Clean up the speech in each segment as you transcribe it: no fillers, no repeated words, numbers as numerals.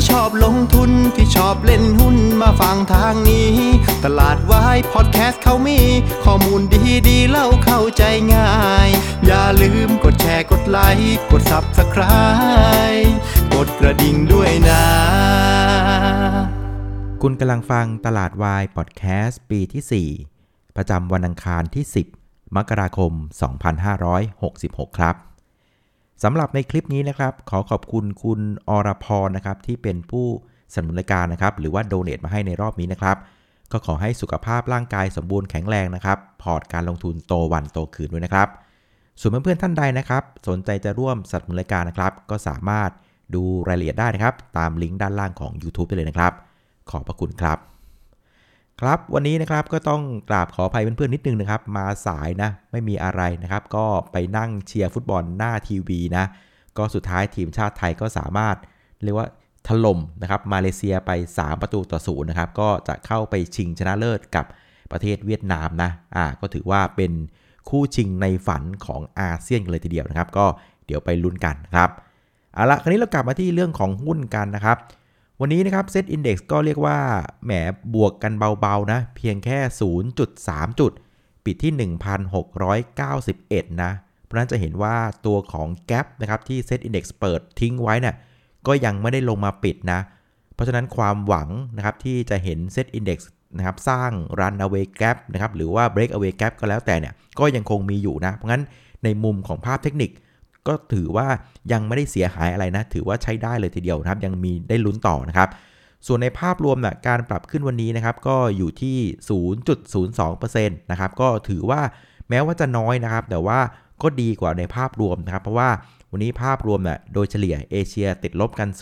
ที่ชอบลงทุนที่ชอบเล่นหุ้นมาฟังทางนี้ตลาดวายพอดแคสต์เขามีข้อมูลดีๆเล่าเข้าใจง่ายอย่าลืมกดแชร์กดไลค์กด Subscribe กดกระดิ่งด้วยนะคุณกำลังฟังตลาดวายพอดแคสต์ปีที่4ประจำวันอังคารที่10มกราคม2566ครับสำหรับในคลิปนี้นะครับขอขอบคุณคุณอรพรนะครับที่เป็นผู้สนับสนุนรายการนะครับหรือว่าโดเนทมาให้ในรอบนี้นะครับก็ขอให้สุขภาพร่างกายสมบูรณ์แข็งแรงนะครับพอร์ตการลงทุนโตวันโตคืนด้วยนะครับส่วนเพื่อนๆท่านใดนะครับสนใจจะร่วมสนับสนุนรายการนะครับก็สามารถดูรายละเอียดได้นะครับตามลิงก์ด้านล่างของ YouTube ได้เลยนะครับขอบพระคุณครับครับวันนี้นะครับก็ต้องกราบขออภัยเพื่อนๆนิดนึงนะครับมาสายนะไม่มีอะไรนะครับก็ไปนั่งเชียร์ฟุตบอลหน้าทีวีนะก็สุดท้ายทีมชาติไทยก็สามารถเรียกว่าถล่มนะครับมาเลเซียไป3-0นะครับก็จะเข้าไปชิงชนะเลิศกับประเทศเวียดนามนะก็ถือว่าเป็นคู่ชิงในฝันของอาเซียนกันเลยทีเดียวนะครับก็เดี๋ยวไปลุ้นกันครับเอาละคราวนี้เรากลับมาที่เรื่องของหุ้นกันนะครับวันนี้นะครับเซ็ตอินเด็กซ์ก็เรียกว่าแหมบวกกันเบาๆนะเพียงแค่ 0.3 จุดปิดที่ 1,691 นะเพราะนั้นจะเห็นว่าตัวของ Gap นะครับที่เซ็ตอินเด็กซ์เปิดทิ้งไว้เนี่ยก็ยังไม่ได้ลงมาปิดนะเพราะฉะนั้นความหวังนะครับที่จะเห็นเซ็ตอินเด็กซ์นะครับสร้าง Runaway Gap นะครับหรือว่า Breakaway Gap ก็แล้วแต่เนี่ยก็ยังคงมีอยู่นะเพราะงั้นในมุมของภาพเทคนิคก็ถือว่ายังไม่ได้เสียหายอะไรนะถือว่าใช้ได้เลยทีเดียวนะครับยังมีได้ลุ้นต่อนะครับส่วนในภาพรวมนะการปรับขึ้นวันนี้นะครับก็อยู่ที่ 0.02% นะครับก็ถือว่าแม้ว่าจะน้อยนะครับแต่ว่าก็ดีกว่าในภาพรวมนะครับเพราะว่าวันนี้ภาพรวมนะโดยเฉลี่ยเอเชียติดลบกัน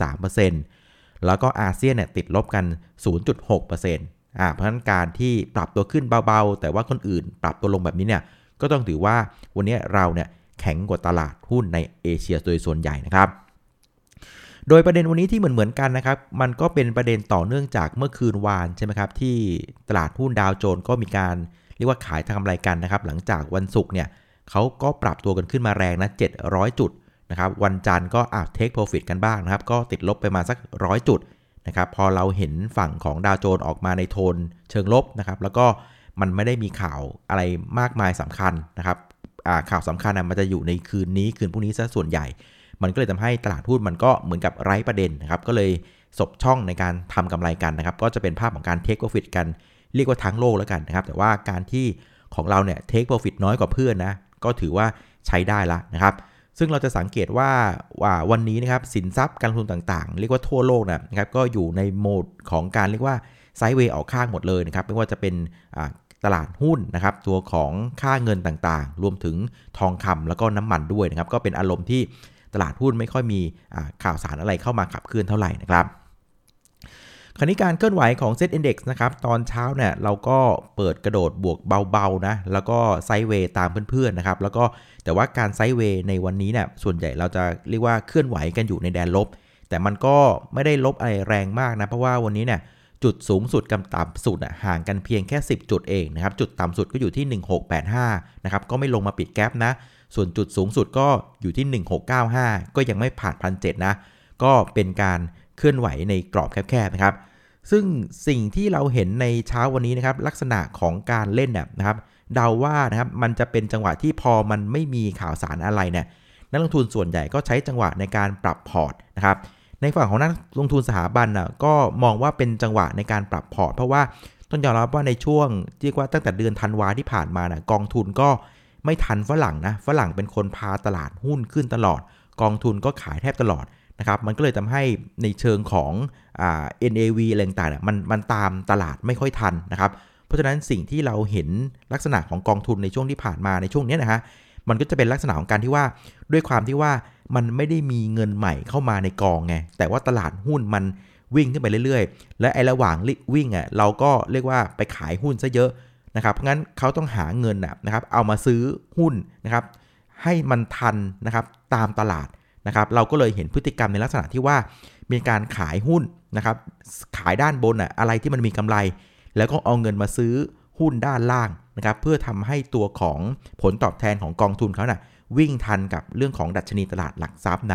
0.3% แล้วก็อาเซียนเนี่ยติดลบกัน 0.6% เพราะฉะนั้นการที่ปรับตัวขึ้นเบาๆแต่ว่าคนอื่นปรับตัวลงแบบนี้เนี่ยก็ต้องถือว่าวันนี้เราเนี่ยแข็งกว่าตลาดหุ้นในเอเชียโดยส่วนใหญ่นะครับโดยประเด็นวันนี้ที่เหมือนกันนะครับมันก็เป็นประเด็นต่อเนื่องจากเมื่อคืนวานใช่ไหมครับที่ตลาดหุ้นดาวโจนส์ก็มีการเรียกว่าขายทำกำไรกันนะครับหลังจากวันศุกร์เนี่ยเขาก็ปรับตัวกันขึ้นมาแรงนะ700จุดนะครับวันจันทร์ก็เทคโปรฟิตกันบ้างนะครับก็ติดลบไปมาสัก100จุดนะครับพอเราเห็นฝั่งของดาวโจนส์ออกมาในโทนเชิงลบนะครับแล้วก็มันไม่ได้มีข่าวอะไรมากมายสำคัญนะครับข่าวสำคัญมันจะอยู่ในคืนนี้คืนพรุ่งนี้ซะส่วนใหญ่มันก็เลยทำให้ตลาดหุ้นมันก็เหมือนกับไร้ประเด็นนะครับก็เลยสบช่องในการทำกำไรกันนะครับก็จะเป็นภาพของการเทคโปรฟิตกันเรียกว่าทั้งโลกแล้วกันนะครับแต่ว่าการที่ของเราเนี่ยเทคโปรฟิตน้อยกว่าเพื่อนนะก็ถือว่าใช้ได้ละนะครับซึ่งเราจะสังเกตว่าวันนี้นะครับสินทรัพย์การลงทุนต่างๆเรียกว่าทั่วโลกนะครับก็อยู่ในโหมดของการเรียกว่าไซด์เวย์ออกข้างหมดเลยนะครับไม่ว่าจะเป็นตลาดหุ้นนะครับตัวของค่าเงินต่างๆรวมถึงทองคำแล้วก็น้ำมันด้วยนะครับก็เป็นอารมณ์ที่ตลาดหุ้นไม่ค่อยมีข่าวสารอะไรเข้ามาขับเคลื่อนเท่าไหร่นะครับคราวนี้การเคลื่อนไหวของ Set Index นะครับตอนเช้าเนี่ยเราก็เปิดกระโดดบวกเบาๆนะแล้วก็ไซด์เวย์ตามเพื่อนๆนะครับแล้วก็แต่ว่าการไซด์เวย์ในวันนี้เนี่ยส่วนใหญ่เราจะเรียกว่าเคลื่อนไหวกันอยู่ในแดนลบแต่มันก็ไม่ได้ลบอะไรแรงมากนะเพราะว่าวันนี้เนี่ยจุดสูงสุดกับต่ำสุดห่างกันเพียงแค่10จุดเองนะครับจุดต่ำสุดก็อยู่ที่1685นะครับก็ไม่ลงมาปิดแกปนะส่วนจุดสูงสุดก็อยู่ที่1695ก็ยังไม่ผ่าน 1,700 นะก็เป็นการเคลื่อนไหวในกรอบแคบๆนะครับซึ่งสิ่งที่เราเห็นในเช้าวันนี้นะครับลักษณะของการเล่นนะครับเดาว่านะครับมันจะเป็นจังหวะที่พอมันไม่มีข่าวสารอะไรเนี่ยนักลงทุนส่วนใหญ่ก็ใช้จังหวะในการปรับพอร์ตนะครับในฝั่งของนักลงทุนสถาบันก็มองว่าเป็นจังหวะในการปรับพอร์ตเพราะว่าต้องยอมรับว่าในช่วงเรียกว่าตั้งแต่เดือนธันวาที่ผ่านมากองทุนก็ไม่ทันฝรั่งนะฝรั่งเป็นคนพาตลาดหุ้นขึ้นตลอดกองทุนก็ขายแทบตลอดนะครับมันก็เลยทำให้ในเชิงของNAV อะไรต่างๆมันตามตลาดไม่ค่อยทันนะครับเพราะฉะนั้นสิ่งที่เราเห็นลักษณะของกองทุนในช่วงที่ผ่านมาในช่วงนี้นะฮะมันก็จะเป็นลักษณะของการที่ว่าด้วยความที่ว่ามันไม่ได้มีเงินใหม่เข้ามาในกองไงแต่ว่าตลาดหุ้นมันวิ่งขึ้นไปเรื่อยๆและไอ้ระหว่างวิ่งเราก็เรียกว่าไปขายหุ้นซะเยอะนะครับเพราะงั้นเขาต้องหาเงินนะครับเอามาซื้อหุ้นนะครับให้มันทันนะครับตามตลาดนะครับเราก็เลยเห็นพฤติกรรมในลักษณะที่ว่ามีการขายหุ้นนะครับขายด้านบนอะไรที่มันมีกำไรแล้วก็เอาเงินมาซื้อหุ้นด้านล่างนะครับเพื่อทำให้ตัวของผลตอบแทนของกองทุนเขาวิ่งทันกับเรื่องของดัชนีตลาดหลักทรัพย์นะ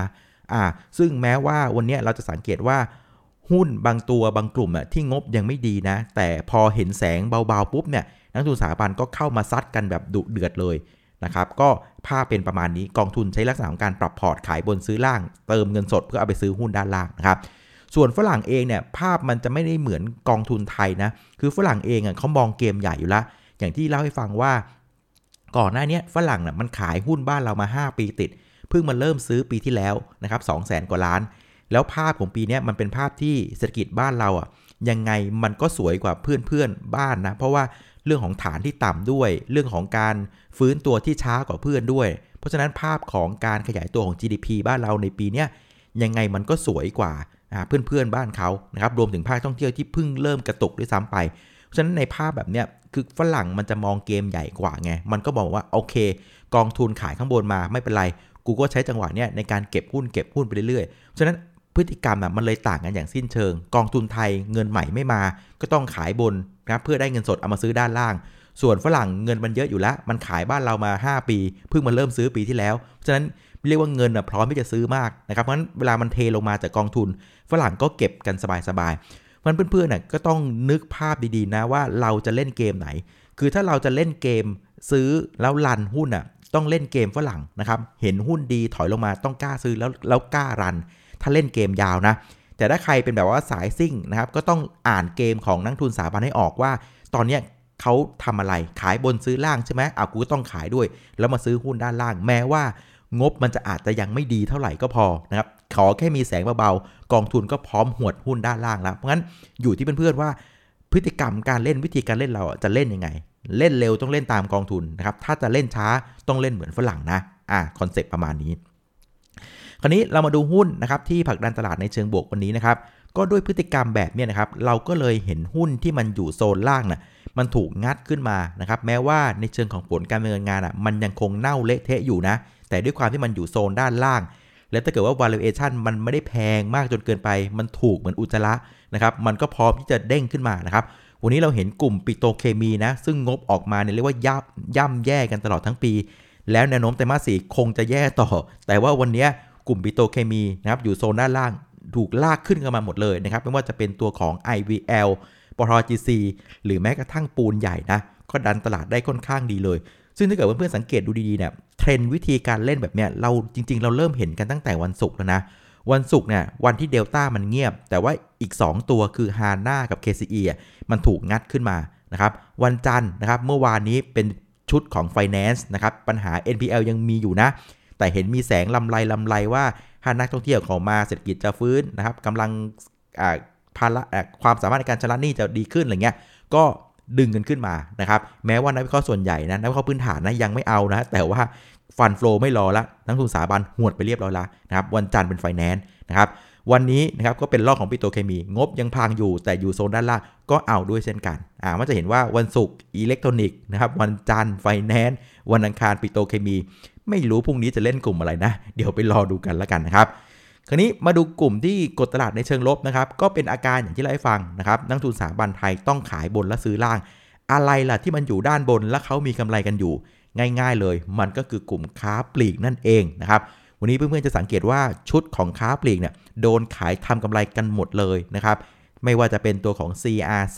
ซึ่งแม้ว่าวันนี้เราจะสังเกตว่าหุ้นบางตัวบางกลุ่มที่งบยังไม่ดีนะแต่พอเห็นแสงเบาๆปุ๊บเนี่ยนักทุนสถาบันก็เข้ามาซัดกันแบบดุเดือดเลยนะครับก็ภาพเป็นประมาณนี้กองทุนใช้ลักษณะของการปรับพอร์ตขายบนซื้อล่างเติมเงินสดเพื่อเอาไปซื้อหุ้นด้านล่างนะครับส่วนฝรั่งเองเนี่ยภาพมันจะไม่ได้เหมือนกองทุนไทยนะคือฝรั่งเองเขามองเกมใหญ่อยู่แล้วอย่างที่เล่าให้ฟังว่าก่อนหน้านี้ฝรั่งมันขายหุ้นบ้านเรามา5ปีติดเพิ่งมาเริ่มซื้อปีที่แล้วนะครับ 200,000 กว่าล้านแล้วภาพของปีนี้มันเป็นภาพที่เศรษฐกิจบ้านเรายังไงมันก็สวยกว่าเพื่อนบ้านนะเพราะว่าเรื่องของฐานที่ต่ำด้วยเรื่องของการฟื้นตัวที่ช้ากว่าเพื่อนด้วยเพราะฉะนั้นภาพของการขยายตัวของ GDP บ้านเราในปีนี้ยังไงมันก็สวยกว่าเพื่อนบ้านเขานะครับรวมถึงภาคท่องเที่ยวที่เพิ่งเริ่มกระตุกด้วยซ้ำไปเพราะฉะนั้นในภาพแบบเนี้ยคือฝรั่งมันจะมองเกมใหญ่กว่าไงมันก็บอกว่าโอเคกองทุนขายข้างบนมาไม่เป็นไรกูก็ใช้จังหวะเนี้ยในการเก็บหุ้นไปเรื่อยๆเพราะฉะนั้นพฤติกรรมมันเลยต่างกันอย่างสิ้นเชิงกองทุนไทยเงินใหม่ไม่มาก็ต้องขายบนนะเพื่อได้เงินสดเอามาซื้อด้านล่างส่วนฝรั่งเงินมันเยอะอยู่แล้วมันขายบ้านเรามา5ปีเพิ่งมาเริ่มซื้อปีที่แล้วเพราะฉะนั้นเรียกว่าเงินพร้อมที่จะซื้อมากนะครับเพราะฉะนั้นเวลามันเทลงมาจากกองทุนฝรั่งก็เก็บกันสบายๆเพราะฉะนั้นเพื่อนๆก็ต้องนึกภาพดีๆนะว่าเราจะเล่นเกมไหนคือถ้าเราจะเล่นเกมซื้อแล้วรันหุ้นต้องเล่นเกมฝรั่งนะครับเห็นหุ้นดีถอยลงมาต้องกล้าซื้อแล้วกล้ารันถ้าเล่นเกมยาวนะแต่ถ้าใครเป็นแบบว่าสายซิ่งนะครับก็ต้องอ่านเกมของนักทุนสถาบันให้ออกว่าตอนนี้เขาทำอะไรขายบนซื้อล่างใช่ไหมกูก็ต้องขายด้วยแล้วมาซื้อหุ้นด้านล่างแม้ว่างบมันจะอาจจะยังไม่ดีเท่าไหร่ก็พอนะครับขอแค่มีแสงเบาๆกองทุนก็พร้อมหวดหุ้นด้านล่างแล้วเพราะงั้นอยู่ที่เพื่อนๆว่าพฤติกรรมการเล่นวิธีการเล่นเราจะเล่นยังไงเล่นเร็วต้องเล่นตามกองทุนนะครับถ้าจะเล่นช้าต้องเล่นเหมือนฝรั่งนะคอนเซ็ปต์ประมาณนี้คราวนี้เรามาดูหุ้นนะครับที่ผลักดันตลาดในเชิงบวกวันนี้นะครับก็ด้วยพฤติกรรมแบบนี้นะครับเราก็เลยเห็นหุ้นที่มันอยู่โซนล่างมันถูกงัดขึ้นมานะครับแม้ว่าในเชิงของผลการดำเนินงานมันยังคงเน่าเละเทะอยู่นะแต่ด้วยความที่มันอยู่โซนด้านล่างและถ้าเกิดว่า valuation มันไม่ได้แพงมากจนเกินไปมันถูกเหมือนอุจจาระนะครับมันก็พร้อมที่จะเด้งขึ้นมานะครับวันนี้เราเห็นกลุ่มปิโตรเคมีนะซึ่งงบออกมาเนี่ยเรียกว่าย่ำแย่กันตลอดทั้งปีแล้วแนวโน้มไตรมาส 4คงจะแย่ต่อแต่ว่าวันนี้กลุ่มปิโตรเคมีนะครับอยู่โซนด้านล่างถูกลากขึ้นกันมาหมดเลยนะครับไม่ว่าจะเป็นตัวของ IVL ปตท. GC หรือแม้กระทั่งปูนใหญ่นะก็ดันตลาดได้ค่อนข้างดีเลยซึ่งถ้าเกิดเพื่อนๆสังเกตดูดีๆเนี่ยเทรนด์วิธีการเล่นแบบเนี้ยเราจริงๆเราเริ่มเห็นกันตั้งแต่วันศุกร์แล้วนะวันศุกร์เนี่ยวันที่เดลต้ามันเงียบแต่ว่าอีก2ตัวคือ HANA กับ KCE มันถูกงัดขึ้นมานะครับวันจันทร์นะครับเมื่อวานนี้เป็นชุดของ Finance นะครับปัญหา NPL ยังมีอยู่นะแต่เห็นมีแสงลำไรว่าถ้านักท่องเที่ยวเข้ามาเศรษฐกิจจะฟื้นนะครับกำลังภาระความสามารถในการชำระหนี้จะดีขึ้นอะไรเงี้ยก็ดึงกันขึ้นมานะครับแม้ว่านักวิเคราะห์ส่วนใหญ่นะนักวิเคราะห์พื้นฐานนะยังไม่เอานะแต่ว่าฟันโฟลไม่รอละนักทุนสถาบันหวดไปเรียบร้อยแล้วนะครับวันจันทร์เป็นไฟแนนซ์นะครับวันนี้นะครับก็เป็นรอบของปิโตรเคมีงบยังพังอยู่แต่อยู่โซนด้านล่างก็เอาด้วยเช่นกันมันจะเห็นว่าวันศุกร์อิเล็กทรอนิกส์นะครับวันจันทร์ไฟแนนซ์วันอังคารปิโตรเคมีไม่รู้พรุ่งนี้จะเล่นกลุ่มอะไรนะเดี๋ยวไปรอดูกันแล้วกันนะครับคราวนี้มาดูกลุ่มที่กดตลาดในเชิงลบนะครับก็เป็นอาการอย่างที่เล่าให้ฟังนะครับนักทุนสถาบันไทยต้องขายบนและซื้อล่างอะไรล่ะที่มันอยู่ด้านบนและเขามีกำไรกันอยู่ง่ายๆเลยมันก็คือกลุ่มค้าปลีกนั่นเองนะครับวันนี้เพื่อนๆจะสังเกตว่าชุดของค้าปลีกเนี่ยโดนขายทำกำไรกันหมดเลยนะครับไม่ว่าจะเป็นตัวของ CRC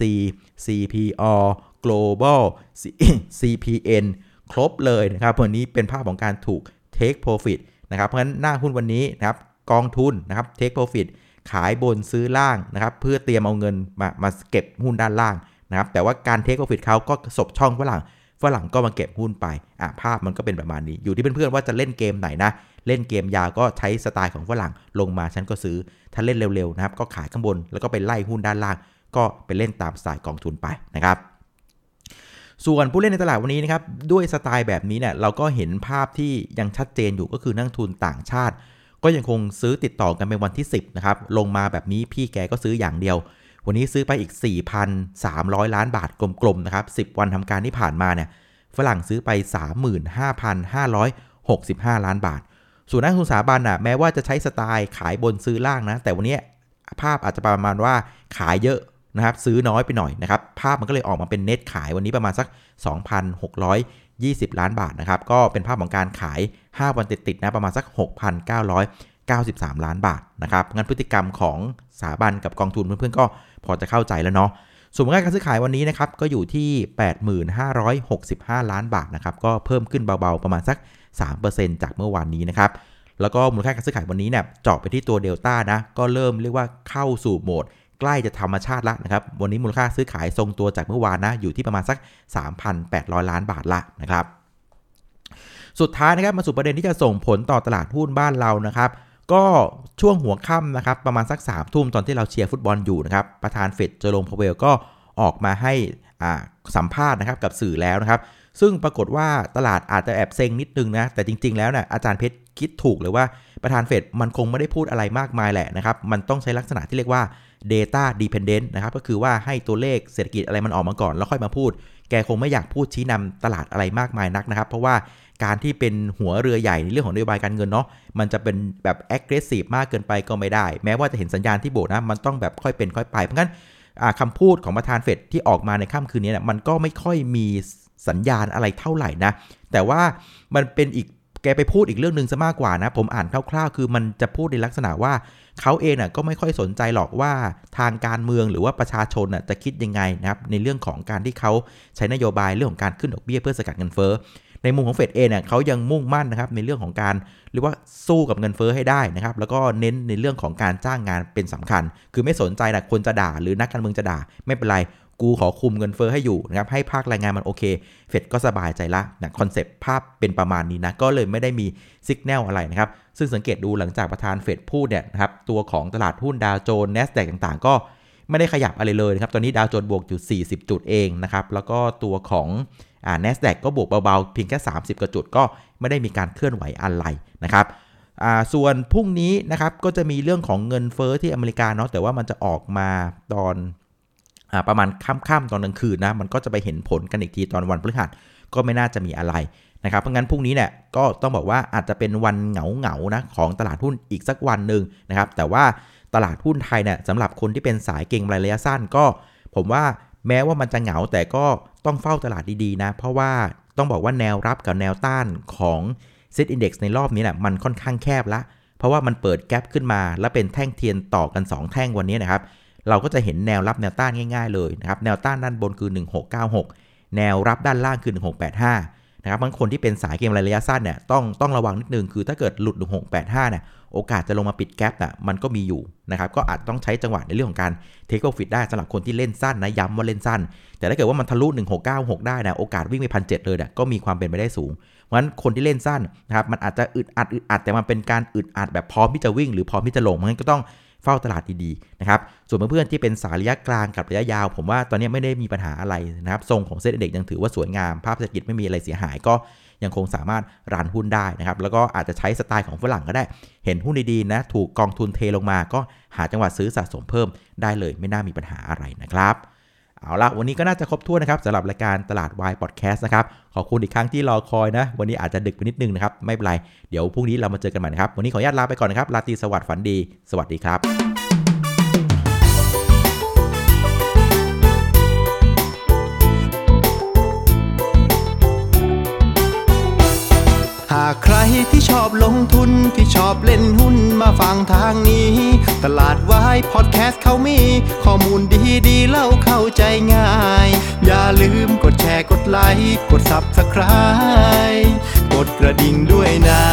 CPO Global CPN ครบเลยนะครับวันนี้เป็นภาพของการถูก Take Profit นะครับเพราะฉะนั้นหน้าหุ้นวันนี้นะครับกองทุนนะครับ Take Profit ขายบนซื้อล่างนะครับเพื่อเตรียมเอาเงินมาเก็บหุ้นด้านล่างนะครับแต่ว่าการ Take Profit เขาก็สบช่องฝรั่งก็มาเก็บหุ้นไปภาพมันก็เป็นประมาณนี้อยู่ที่เพื่อนๆว่าจะเล่นเกมไหนนะเล่นเกมยาวก็ใช้สไตล์ของฝรั่งลงมาฉันก็ซื้อถ้าเล่นเร็วๆนะครับก็ขายข้างบนแล้วก็ไปไล่หุ้นด้านล่างก็ไปเล่นตามสไตล์กองทุนไปนะครับส่วนผู้เล่นในตลาดวันนี้นะครับด้วยสไตล์แบบนี้เนี่ยเราก็เห็นภาพที่ยังชัดเจนอยู่ก็คือนักทุนต่างชาติก็ยังคงซื้อติดต่อกันเป็นวันที่10นะครับลงมาแบบนี้พี่แกก็ซื้ออย่างเดียววันนี้ซื้อไปอีก 4,300 ล้านบาทกลมๆนะครับ10วันทำการที่ผ่านมาเนี่ยฝรั่งซื้อไป 35,565 ล้านบาทส่วนนักทุนสถาบันแม้ว่าจะใช้สไตล์ขายบนซื้อล่างนะแต่วันนี้ภาพอาจจะประมาณว่าขายเยอะนะครับซื้อน้อยไปหน่อยนะครับภาพมันก็เลยออกมาเป็นเน็ตขายวันนี้ประมาณสัก 2,620 ล้านบาทนะครับก็เป็นภาพของการขาย5วันติดๆนะประมาณสัก 93ล้านบาทนะครับงั้นพฤติกรรมของสถาบันกับกองทุนเพื่อนๆก็พอจะเข้าใจแล้วเนาะส่วนมูลค่าการซื้อขายวันนี้นะครับก็อยู่ที่ 85,65 ล้านบาทนะครับก็เพิ่มขึ้นเบาๆประมาณสัก 3% จากเมื่อวานนี้นะครับแล้วก็มูลค่าการซื้อขายวันนี้เนี่ยเจาะไปที่ตัวเดลต้านะก็เริ่มเรียกว่าเข้าสู่โหมดใกล้จะธรรมชาติละนะครับวันนี้มูลค่าซื้อขายทรงตัวจากเมื่อวานนะอยู่ที่ประมาณสัก 3,800 ล้านบาทละนะครับสุดท้ายนะครับมาสู่ประเด็นที่จะส่งผลต่อตลาดหุ้นบ้านเรานะครับก็ช่วงหัวค่ำนะครับประมาณสัก 3 ทุ่มตอนที่เราเชียร์ฟุตบอลอยู่นะครับประธานเฟดเจอโรม พาเวลก็ออกมาให้สัมภาษณ์นะครับกับสื่อแล้วนะครับซึ่งปรากฏว่าตลาดอาจจะแอบเซ็งนิดนึงนะแต่จริงๆแล้วเนี่ยอาจารย์เพชรคิดถูกเลยว่าประธานเฟดมันคงไม่ได้พูดอะไรมากมายแหละนะครับมันต้องใช้ลักษณะที่เรียกว่า data dependent นะครับก็คือว่าให้ตัวเลขเศรษฐกิจอะไรมันออกมาก่อนแล้วค่อยมาพูดแกคงไม่อยากพูดชี้นำตลาดอะไรมากมายนักนะครับเพราะว่าการที่เป็นหัวเรือใหญ่ในเรื่องของนโยบายการเงินเนาะมันจะเป็นแบบ aggressive มากเกินไปก็ไม่ได้แม้ว่าจะเห็นสัญญาณที่โบสนะมันต้องแบบค่อยเป็นค่อยไปเพราะงั้นคำพูดของประธานเฟดที่ออกมาในค่ำคืนนี้เนี่ยมันก็ไม่ค่อยมีสัญญาณอะไรเท่าไหร่นะแต่ว่ามันเป็นอีกแกไปพูดอีกเรื่องนึงซะมากกว่านะผมอ่านคร่าวๆคือมันจะพูดในลักษณะว่าเขาเองน่ะก็ไม่ค่อยสนใจหรอกว่าทางการเมืองหรือว่าประชาชนน่ะจะคิดยังไงนะครับในเรื่องของการที่เขาใช้นโยบายเรื่องของการขึ้นดอกเบี้ยเพื่อสกัดเงินเฟ้อในมุมของเฟดเองเนี่ยเขายังมุ่งมั่นนะครับในเรื่องของการเรียกว่าสู้กับเงินเฟ้อให้ได้นะครับแล้วก็เน้นในเรื่องของการจ้างงานเป็นสำคัญคือไม่สนใจนะคนจะด่าหรือนักการเมืองจะด่าไม่เป็นไรกูขอคุมเงินเฟ้อให้อยู่นะครับให้ภาคแรงงานมันโอเคเฟดก็สบายใจละนะคอนเซปต์ภาพเป็นประมาณนี้นะก็เลยไม่ได้มีซิกแนลอะไรนะครับซึ่งสังเกตดูหลังจากประธานเฟดพูดเนี่ยนะครับตัวของตลาดหุ้นดาวโจนส์ NASDAQ ต่างๆก็ไม่ได้ขยับอะไรเลยนะครับตอนนี้ดาวโจนส์บวกอยู่40จุดเองนะครับแล้วก็ตัวของNASDAQ ก็บวกเบาๆเพียงแค่30กว่าจุดก็ไม่ได้มีการเคลื่อนไหวอะไรนะครับส่วนพรุ่งนี้นะครับก็จะมีเรื่องของเงินเฟ้อที่อเมริกาเนาะแต่ว่ามันจะออกมาตอนประมาณค่ำๆตอนกลางคืนนะมันก็จะไปเห็นผลกันอีกทีตอนวันพฤหัสก็ไม่น่าจะมีอะไรนะครับเพราะงั้นพรุ่งนี้เนี่ยก็ต้องบอกว่าอาจจะเป็นวันเหงาๆนะของตลาดหุ้นอีกสักวันนึงนะครับแต่ว่าตลาดหุ้นไทยเนี่ยสำหรับคนที่เป็นสายเก็งกำไรระยะสั้นก็ผมว่าแม้ว่ามันจะเหงาแต่ก็ต้องเฝ้าตลาดดีๆนะเพราะว่าต้องบอกว่าแนวรับกับแนวต้านของ Set Index ในรอบนี้แหละมันค่อนข้างแคบละเพราะว่ามันเปิดแกปขึ้นมาแล้วเป็นแท่งเทียนต่อกัน2แท่งวันนี้นะครับเราก็จะเห็นแนวรับแนวต้านง่ายๆเลยนะครับแนวต้านด้านบนคือ1696แนวรับด้านล่างคือ1685นะครับบางคนที่เป็นสายเก็งระยะสั้นเนี่ยต้องระวังนิดนึงคือถ้าเกิดหลุด1685เนี่ยโอกาสจะลงมาปิดแกปน่ะมันก็มีอยู่นะครับก็อาจต้องใช้จังหวะในเรื่องของการเทคโปรฟิตได้สำหรับคนที่เล่นสั้นนะย้ำว่าเล่นสั้นแต่ถ้าเกิดว่ามันทะลุ1696ได้นะโอกาสวิ่งไป 1,700 เลยเนี่ยก็มีความเป็นไปได้สูงเพราะฉะนั้นคนที่เล่นสั้นนะครับมันอาจจะอึดอัดแต่มันเป็นการอึดอัดแบบพร้อมที่จะวิ่งหรือพร้อมที่จะลงเพราะฉะนั้นก็ต้องเฝ้าตลาดดีๆนะครับส่วนเพื่อนๆที่เป็นสายระยะกลางกับระยะยาวผมว่าตอนนี้ไม่ได้มีปัญหาอะไรนะครับทรงของเซ็ตอินเด็กซ์ยังถือว่าสวยงามภาพเศรษฐกิจไม่มีอะไรเสียหายก็ยังคงสามารถรันหุ้นได้นะครับแล้วก็อาจจะใช้สไตล์ของฝรั่งก็ได้เห็นหุ้นดีๆนะถูกกองทุนเทลงมาก็หาจังหวะซื้อสะสมเพิ่มได้เลยไม่น่ามีปัญหาอะไรนะครับเอาละวันนี้ก็น่าจะครบถ้วนนะครับสำหรับรายการตลาดวายพอดแคสต์นะครับขอบคุณอีกครั้งที่รอคอยนะวันนี้อาจจะดึกไปนิดนึงนะครับไม่เป็นไรเดี๋ยวพรุ่งนี้เรามาเจอกันใหม่นะครับวันนี้ขออนุญาตลาไปก่อนนะครับราตรีสวัสดิ์ฝันดีสวัสดีครับหากใครที่ชอบลงทุนที่ชอบเล่นหุ้นมาฟังทางนี้ตลาดวายพอดแคสต์เขามีข้อมูลดีๆเล่าเข้าใจง่ายอย่าลืมกดแชร์กดไลค์กด Subscribe กดกระดิ่งด้วยนะ